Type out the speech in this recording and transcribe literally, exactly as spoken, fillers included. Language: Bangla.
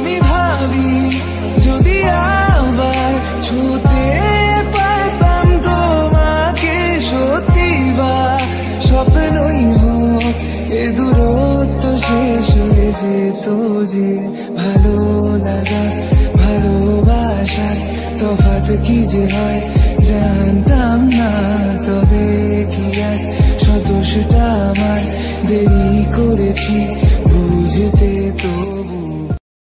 আমি ভাবি যদি আবার ছুতে পারতাম তোমাকে, সত্যি বা স্বপ্নই হোক এ দূরত্ব শেষ হয়ে যেত যে। ভালো লাগা ভালোবাসা তফাৎ কি যে হয় জানতাম না।